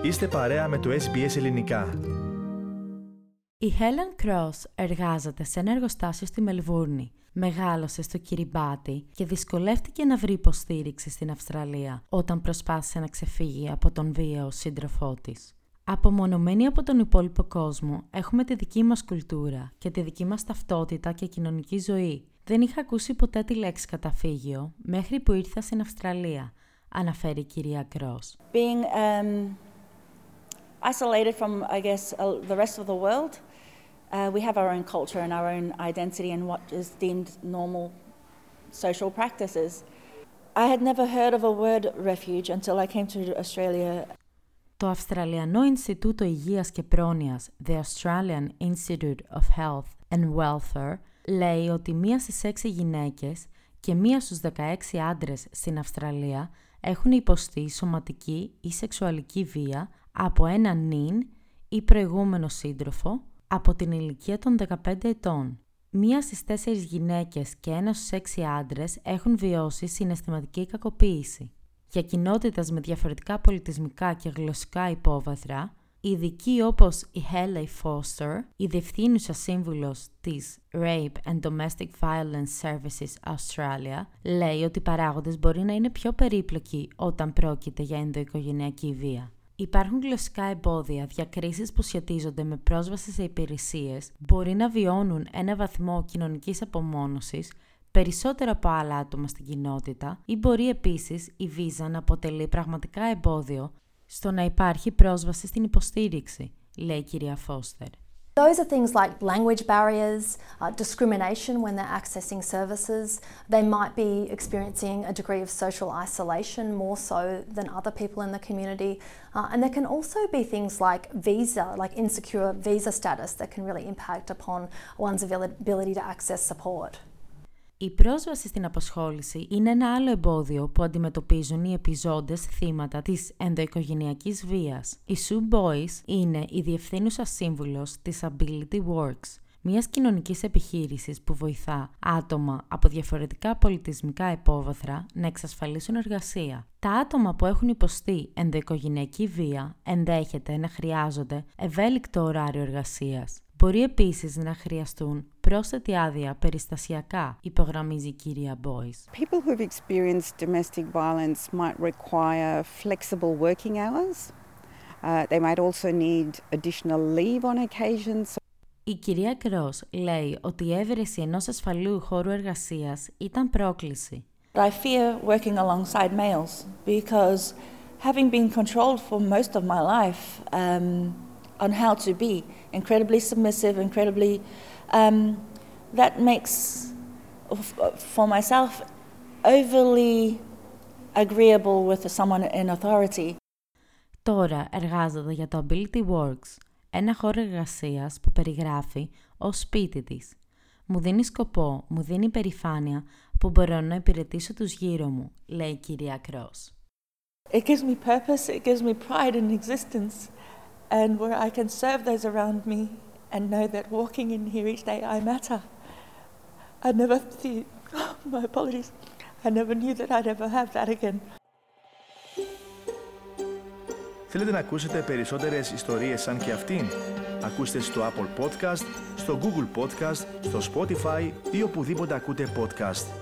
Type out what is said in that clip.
Είστε παρέα με το SBS Ελληνικά. Η Helen Cross εργάζεται σε ένα εργοστάσιο στη Μελβούρνη. Μεγάλωσε στο Κυριμπάτι και δυσκολεύτηκε να βρει υποστήριξη στην Αυστραλία όταν προσπάθησε να ξεφύγει από τον βίαιο σύντροφό της. Απομονωμένοι από τον υπόλοιπο κόσμο, έχουμε τη δική μας κουλτούρα και τη δική μας ταυτότητα και κοινωνική ζωή. Δεν είχα ακούσει ποτέ τη λέξη καταφύγιο μέχρι που ήρθα στην Αυστραλία, αναφέρει η κυρία Cross. Being isolated from, I guess, the rest of the world, we have our own culture and our own identity and what is deemed normal social practices. I had never heard of a word refuge until I came to Australia. Το Αυστραλιανό Ινστιτούτο Υγείας και Πρόνοιας, The Australian Institute of Health and Welfare, λέει ότι 1 στις 6 γυναίκες και 1 στους 16 άντρες στην Αυστραλία έχουν υποστεί σωματική ή σεξουαλική βία από έναν νυν ή προηγούμενο σύντροφο από την ηλικία των 15 ετών. 1 στις 4 γυναίκες και 1 στους 6 άντρες έχουν βιώσει συναισθηματική κακοποίηση. Για κοινότητες με διαφορετικά πολιτισμικά και γλωσσικά υπόβαθρα, ειδικοί όπως η Haley Foster, η διευθύνουσα σύμβουλος της Rape and Domestic Violence Services Australia, λέει ότι οι παράγοντες μπορεί να είναι πιο περίπλοκοι όταν πρόκειται για ενδοοικογενειακή βία. Υπάρχουν γλωσσικά εμπόδια, διακρίσεις που σχετίζονται με πρόσβαση σε υπηρεσίες, μπορεί να βιώνουν ένα βαθμό κοινωνικής απομόνωσης περισσότερο από άλλα άτομα στην κοινότητα ή μπορεί επίσης η βίζα να αποτελεί πραγματικά εμπόδιο στο να υπάρχει πρόσβαση στην υποστήριξη, λέει η κυρία Φώστερ. Those are things like language barriers, discrimination when they're accessing services. They might be experiencing a degree of social isolation more so than other people in the community. And there can also be things like visa, like insecure visa status that can really impact upon one's ability to access support. Η πρόσβαση στην απασχόληση είναι ένα άλλο εμπόδιο που αντιμετωπίζουν οι επιζώντες θύματα της ενδοοικογενειακής βίας. Η Sue Boyce είναι η διευθύνουσα σύμβουλος της Ability Works, μιας κοινωνικής επιχείρησης που βοηθά άτομα από διαφορετικά πολιτισμικά υπόβαθρα να εξασφαλίσουν εργασία. Τα άτομα που έχουν υποστεί ενδοοικογενειακή βία ενδέχεται να χρειάζονται ευέλικτο ωράριο εργασίας. Μπορεί επίσης να χρειαστούν πρόσθετη άδεια περιστασιακά, υπογραμμίζει η κυρία Boyce. People who have experienced domestic violence might require flexible working hours. They might also need additional leave on occasions. Η κυρία Cross λέει ότι η έβρεση ενός ασφαλού χώρου εργασίας ήταν πρόκληση. I fear working alongside males because having been controlled for most of my life on how to be incredibly submissive, that makes for myself overly agreeable with someone in authority. Τώρα εργάζεται για το Ability Works, ένα χώρο εργασίας που περιγράφει ως σπίτι της. Μου δίνει σκοπό, μου δίνει περηφάνεια που μπορώ να υπηρετήσω τους γύρω μου, λέει η κυρία Cross. It gives me purpose, it gives me pride in existence. And where I can serve those around me and know that walking in here each day I matter. My apologies. I never knew that I'd ever have that again. Θέλετε να ακούσετε περισσότερες ιστορίες σαν και αυτήν? Ακούστε στο Apple Podcast, στο Google Podcast, στο Spotify ή οπουδήποτε ακούτε podcast.